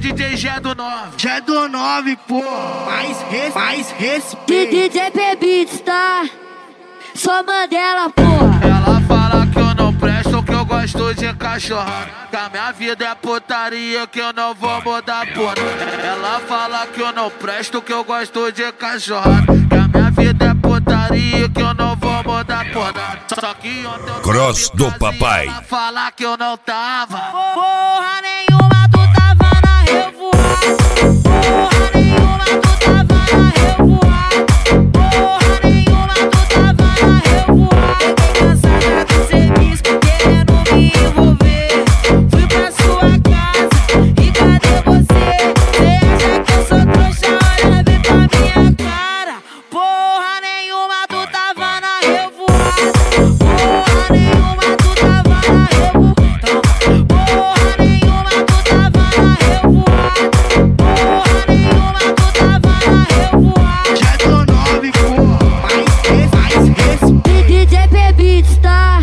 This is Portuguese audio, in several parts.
DJ G do 9. Já do 9, pô, mais respeito. DJ P-Beats, tá? Só Mandela, porra. Ela fala que eu não presto, que eu gosto de cachorrada, que a minha vida é putaria, que eu não vou mudar porra. Ela fala que eu não presto, que eu gosto de cachorrada, que a minha vida é putaria, que eu não vou mudar porra. Só que ontem eu Cross do papai. Ela fala que eu não tava. Porra nenhuma, tu tava na revoada. Porra nenhuma, tu tava na revoada. Porra nenhuma, tu tava na revoada. Fiquei cansada do serviço, querendo me envolver. Fui pra sua casa e cadê você? Cê acha que eu sou trouxa? Olha bem pra minha cara. Porra nenhuma, tu tava na revoada. Porra nenhuma, tu tava na revoada. Porra nenhuma, tu tava na revoada. Porra nenhuma, tu tava na revoada. Já do 9, pô, mais respeito. DJ P-Beats, tá?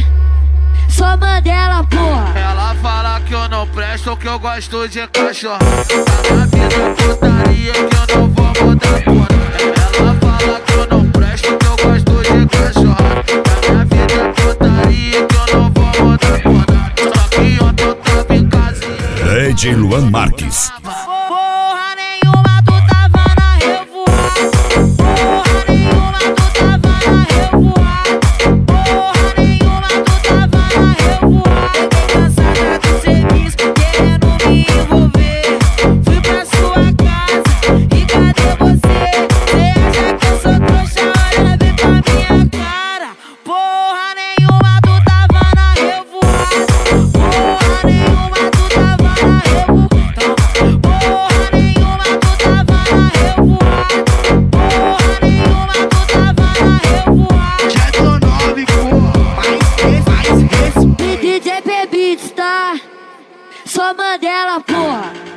Só Mandela, porra. Ela fala que eu não presto, que eu gosto de cachorro, que a minha vida é putaria, que eu não vou mudar porra. Ela fala que eu não presto, que eu gosto de cachorro, que a minha vida é putaria, que eu não vou mudar porra. Só que ontem eu tava em casinha. DJ Luan Marques. Porra nenhuma, tu tava na revoada. Porra nenhuma, tu tava na revoada. Porra nenhuma, tu tava na revoada. Fiquei cansada do serviço, querendo me envolver. Fui pra sua casa e cadê você? Cê acha que eu sou trouxa? Olha bem pra minha cara. Porra nenhuma, tu tava na revoada. Porra nenhuma, tu tava na revoada. Porra nenhuma, tu tava na revoada. Porra nenhuma, tu tava na revoada. Já do 9, pô, mais respeito. DJ P-Beats, tá? Só Mandela, porra.